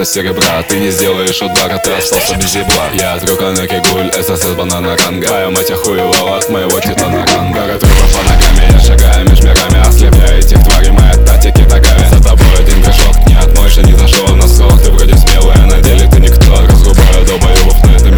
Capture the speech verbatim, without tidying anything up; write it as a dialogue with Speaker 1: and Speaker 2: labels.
Speaker 1: цвета серебра. Ты не сделаешь удара, ты остался без зебла. Я отрюка на кегуль, ССС банана ранга. Твоя мать охуевала от моего титана ранга. Город трупов по ногами, я шагаю меж мирами, ослепляю этих тварей, моя тактика такая. За тобой один прыжок, не отмоешься ни за что на срок. Ты вроде смелая, на деле ты никто. Разрубаю до боевых, но это